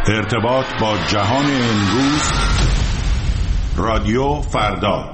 ارتباط با جهان امروز، رادیو فردا.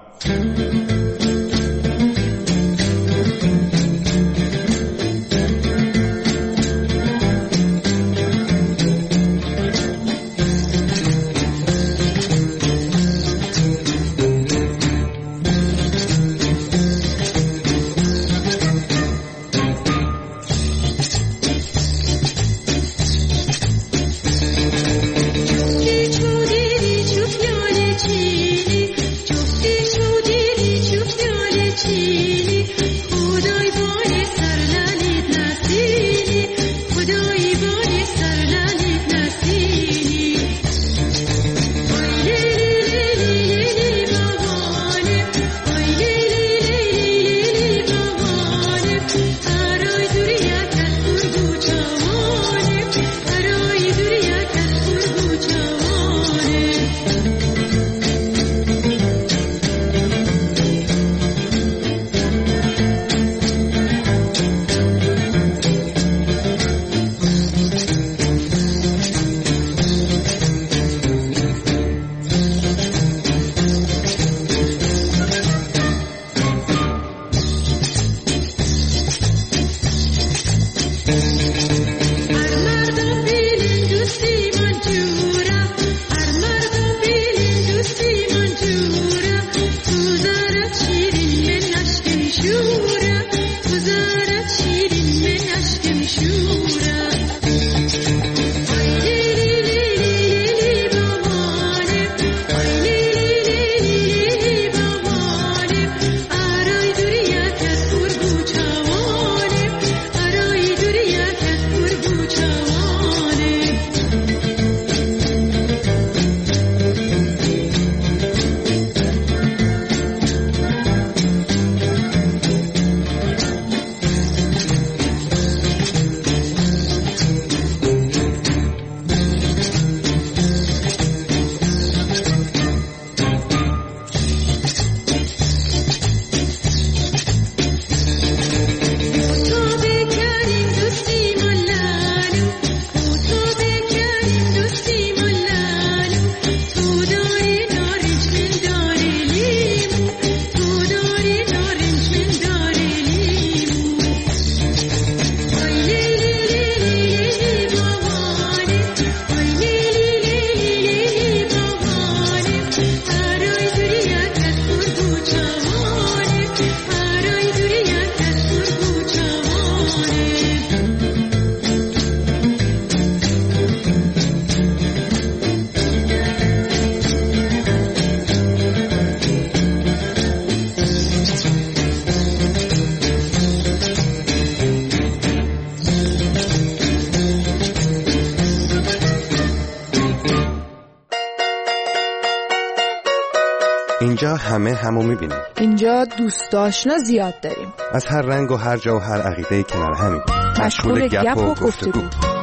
اینجا همو میبینیم. اینجا دوست آشنا زیاد داریم. از هر رنگ و هر جا و هر عقیده کنار همیم. مشغول گپ و گفتگو.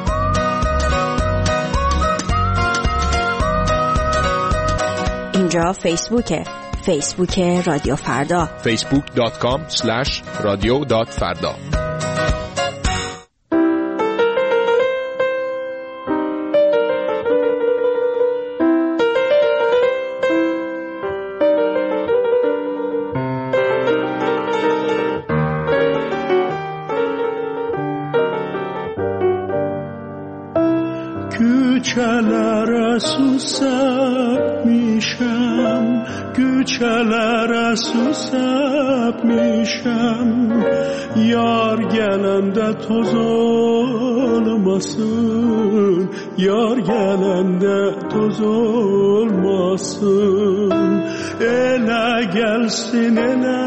اینجا فیسبوک رادیو فردا. facebook.com/radio.farda. Güçeler susap mişem yar gelende toz olmasın, yar gelende toz olmasın. Ele gelsin ele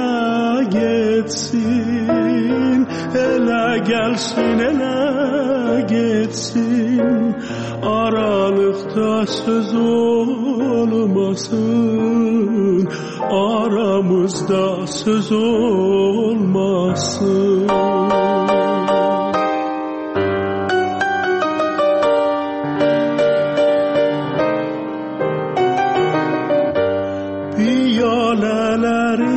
geçsin, ele gelsin ele geçsin. Aralıkta söz olmasın, aramızda söz olmasın. Piyaleleri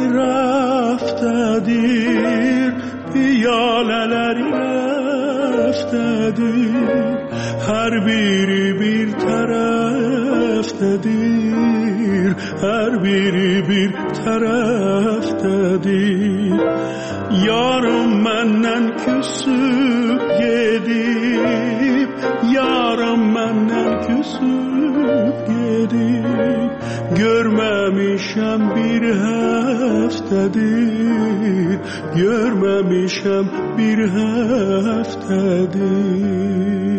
raftedir, piyaleleri raftedir. Her biri bir taraftadır, her biri bir taraftadır. Yarım menden küsüp gedip, yarım menden küsüp gedip, görmemişem bir haftadır, görmemişem bir haftadır.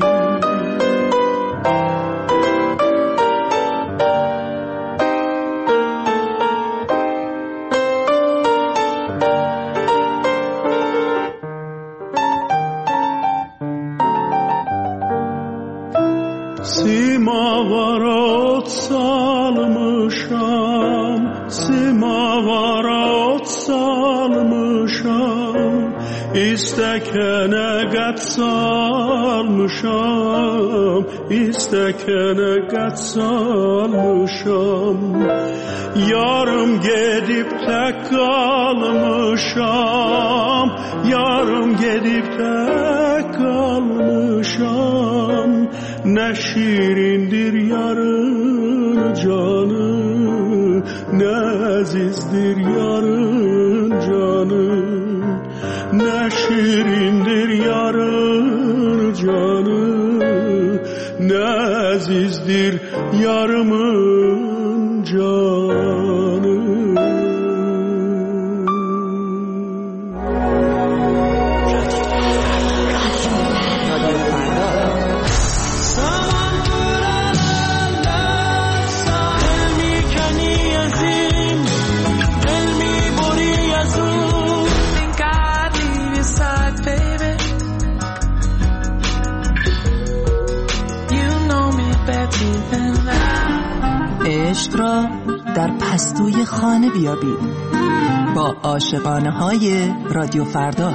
Simavara ot salmışam, simavara ot salmışam, istekene gat salmışam, istekene gat salmışam. Yarım gedip tek kalmışam, yarım gedip tek kalmışam. Ne şirindir yarın canı, ne azizdir yarın canı. Ne şirindir yarın canı, ne azizdir yarımın canı. عشق را در پستوی خانه بیابید با عاشقانه های رادیو فردا.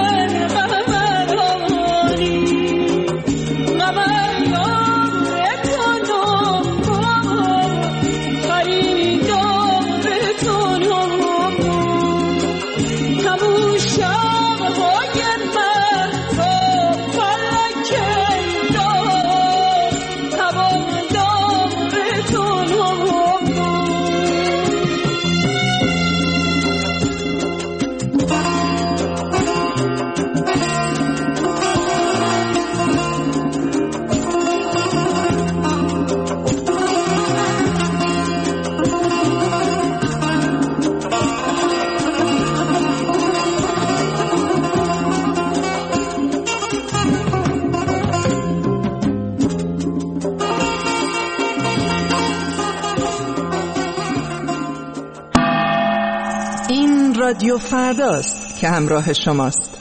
رادیو فرداست که همراه شماست.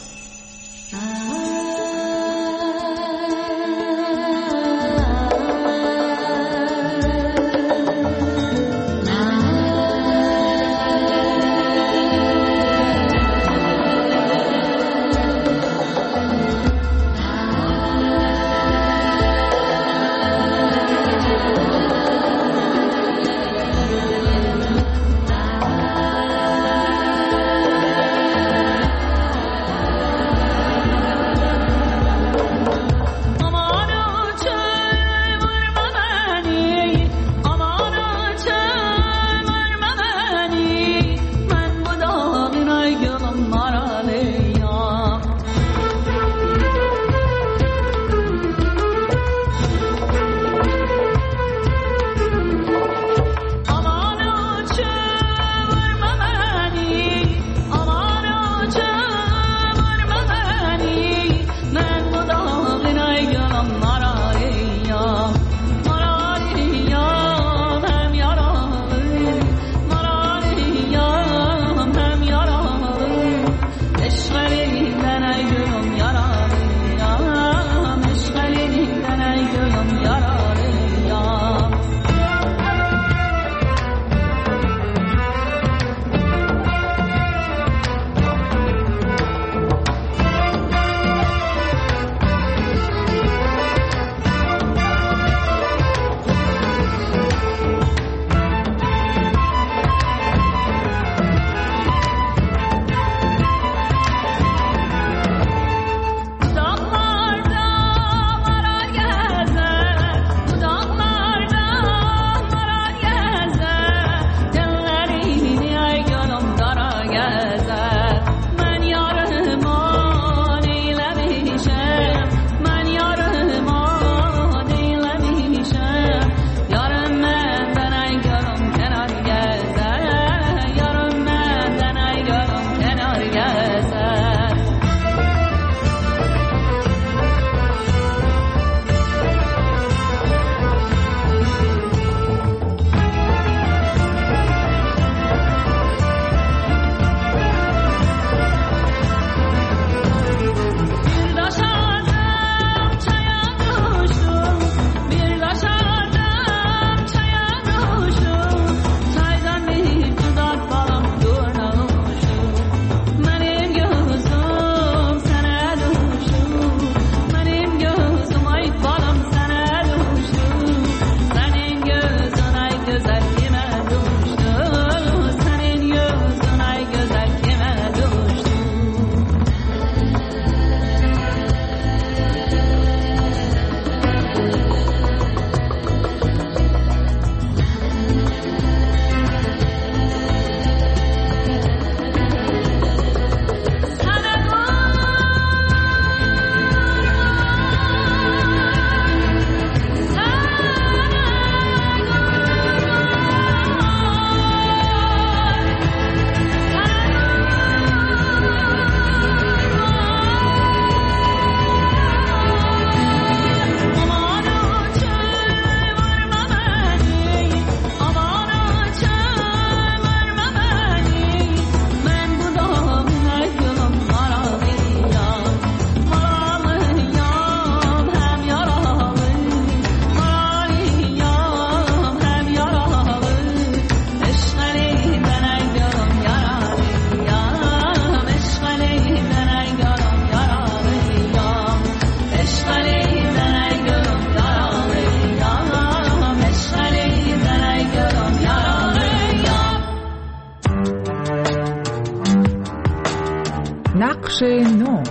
بخش 9.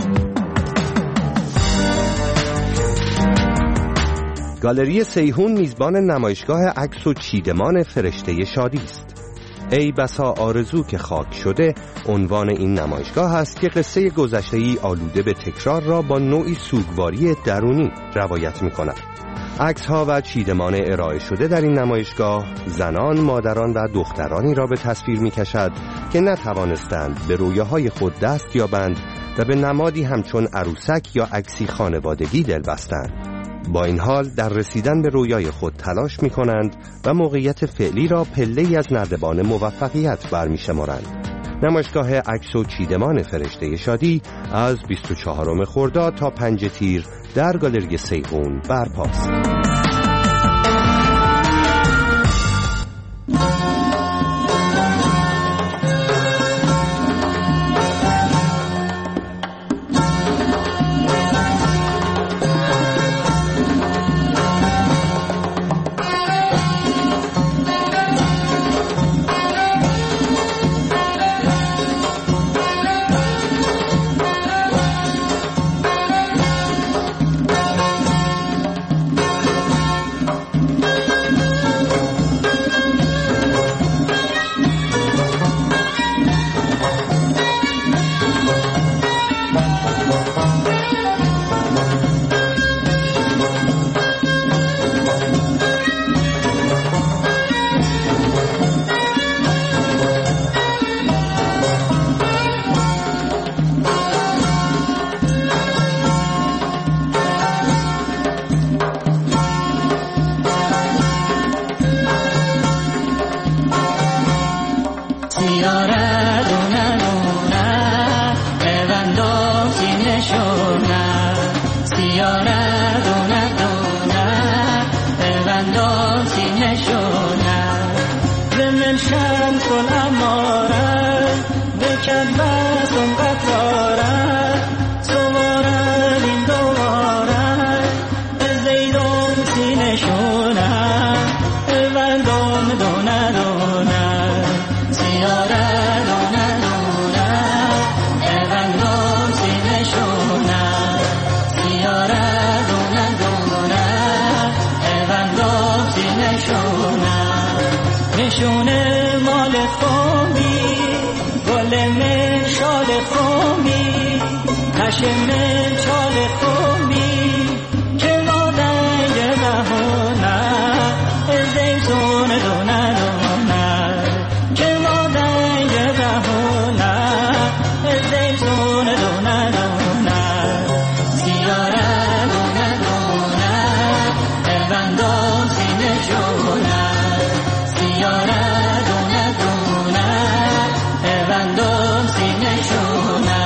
گالری سیحون میزبان نمایشگاه عکس و چیدمان فرشته شادی است. ای بسا آرزو که خاک شده عنوان این نمایشگاه است که قصه گذشته‌ای آلوده به تکرار را با نوعی سوگواری درونی روایت می‌کند. عکس‌ها و چیدمان ارائه شده در این نمایشگاه زنان، مادران و دخترانی را به تصویر می‌کشد که نتوانستند به رویاهای خود دست یابند و به نمادی همچون عروسک یا عکسی خانوادگی دل بستند. با این حال در رسیدن به رویای خود تلاش می کنند و موقعیت فعلی را پله‌ای از نردبان موفقیت برمی‌شمارند. نمایشگاه عکس و چیدمان فرشته شادی از 24 خرداد تا 5 تیر در گالری سیحون برپاست. نشونه مال خومی گل من شال خومی هشم من شال خومی که مادنگ بهونه زیتون دونه دونه که مادنگ بهونه زیتون دونه دونه سیاره دونه دونه بندم سینه شونه سیاره دونه دونه بندم سینه شونه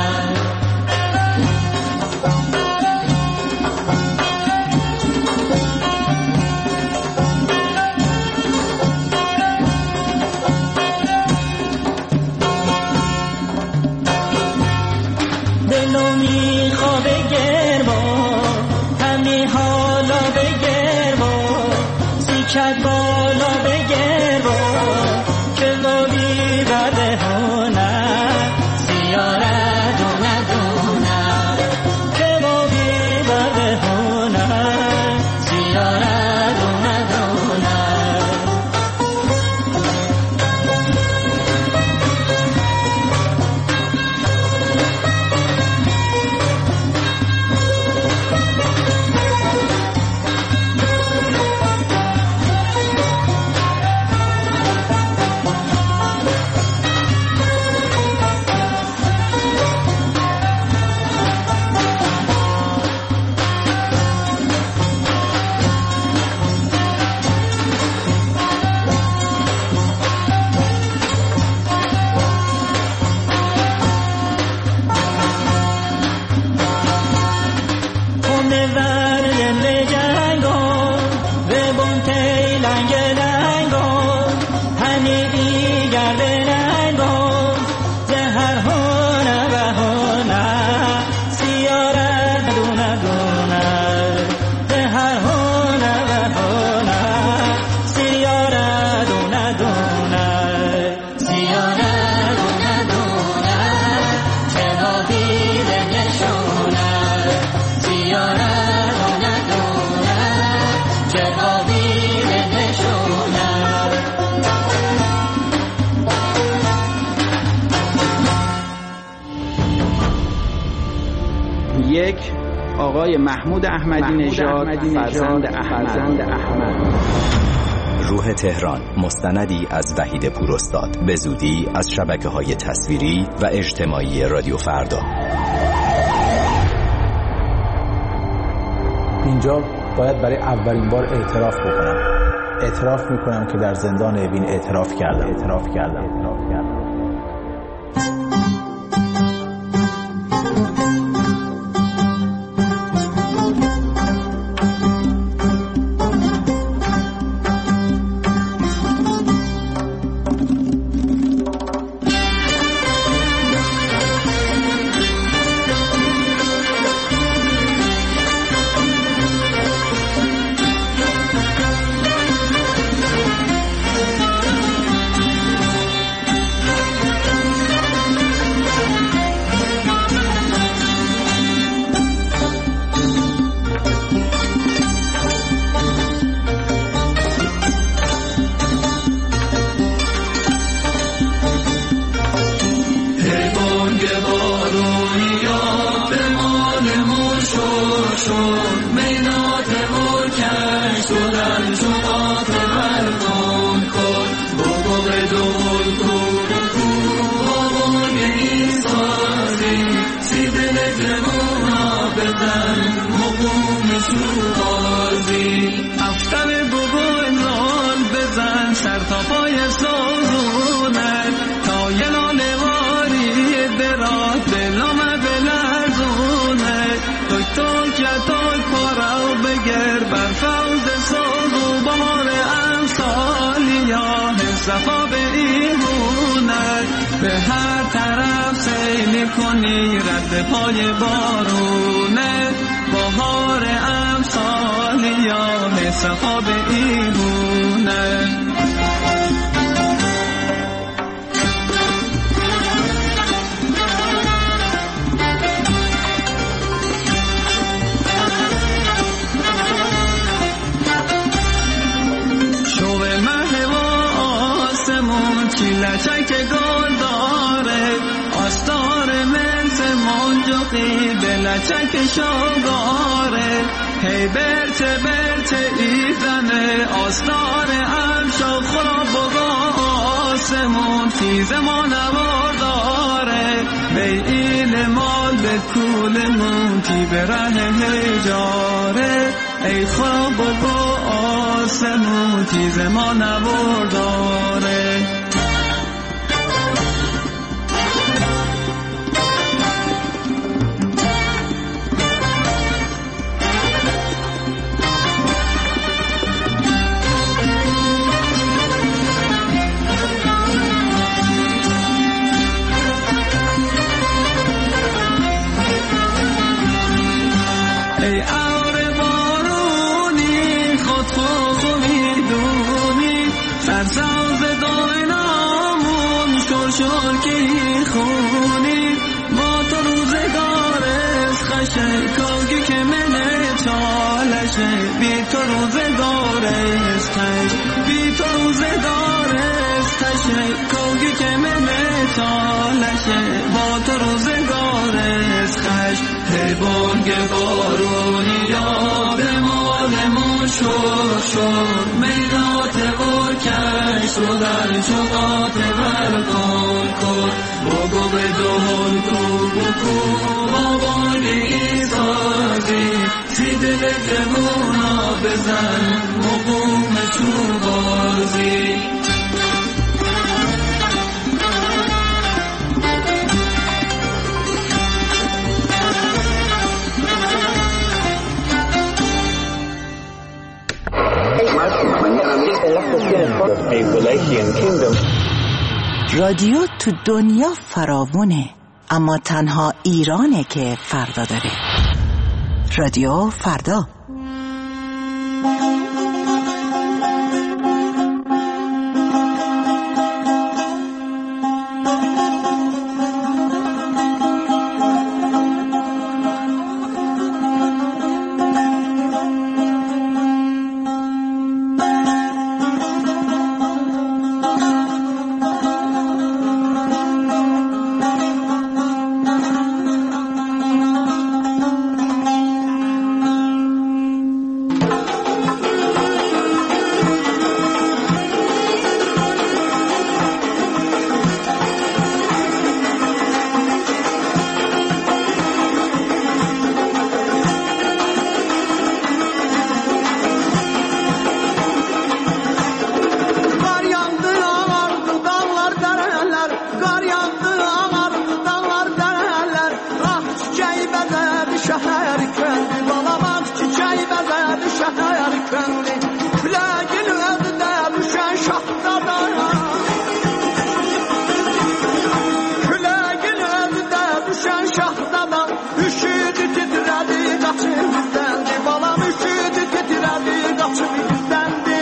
دلو میخوابه گرما همی حالا بگرما سیکت بالا بگرما که بابی برده هونه سیاره دونه دونه که بابی برده هونه سیاره دونه دونه 1 آقای محمود احمدی نژاد فرزند احمد. روح تهران، مستندی از وحید پوراستاد، به زودی از شبکه‌های تصویری و اجتماعی رادیو فردا. اینجا باید برای اولین بار اعتراف بکنم. اعتراف میکنم که در زندان اوین اعتراف کردم. صفا به ایمونت به هر طرف سیل کنی رد پای بارونه بهار امسال یا صفا به ایمونت. لچک گل داره آستار منس منجقی به لچک شاگاره هی برچه ایزنه آستار امشا خراب بگا آسمون خیز ما نوار داره بیل مال به کول مونتی به ره هجاره ای خراب بگا آسمون خیز ما نوار داره. ای اور بارونی خود میدونی سرساز داینامون شور که خونی با تو روزگارست خشه کاگی که منه چالشه بی تو روزگارست خش بی تو روزگارست خشه کاگی که منه چالشه با تو روزگارست خش هی بانگ بارونی یا به مالمون شور میدات و کش رو در شقات ورکن کن بگو به دهل کو بکو بابان ایسازی سی دل جمونا بزن مقوم شوربازی. رادیو تو دنیا فراوونه اما تنها ایرانه که فردا داره. رادیو فردا. şəhər kəndi, balamaq çiçək bəzədi şəhər kəndi, küləgin özdə düşən şaxtadan, küləgin özdə düşən şaxtadan, üşüdü titrədi qaçıb bizdəndi, balam üşüdü titrədi qaçıb bizdəndi.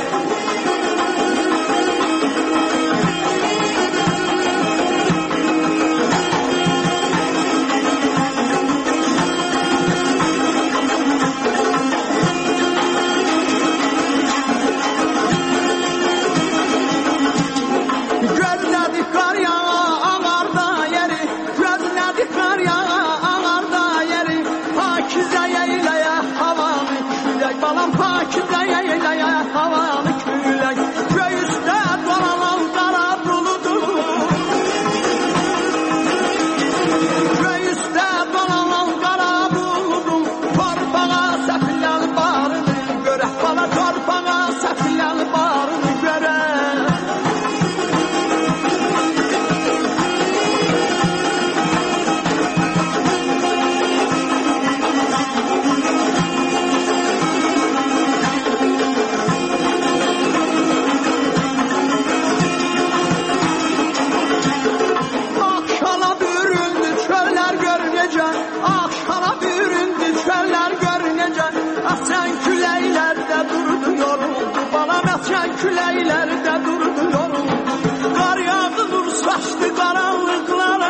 Küləklərdə durdu yolum, qar yağdı nur saçdı qaranlıqlara,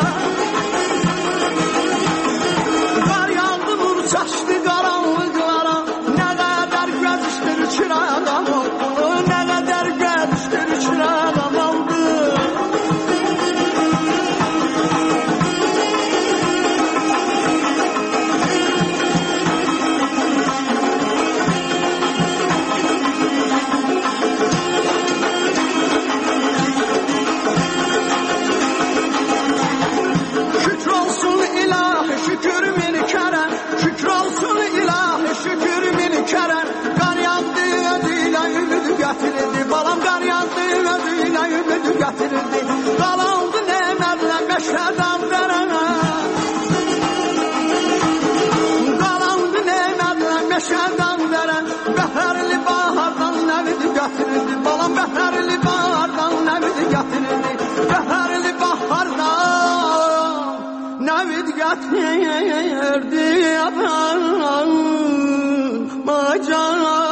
qar yağdı nur saçdı qaranlıqlara, nə qədər gəzişdir çırağan oldu, nə qədər gəzişdir çırağan oldu. Balam qar yandı, özüyle ümidi gətirirdi, qalandı nemərlə məşədən dərənə, qalandı nemərlə məşədən dərən, bəhərli bahardan nəvidi gətirirdi, balam bəhərli bahardan nəvidi gətirirdi, bəhərli bahardan nəvidi gətirirdi, macan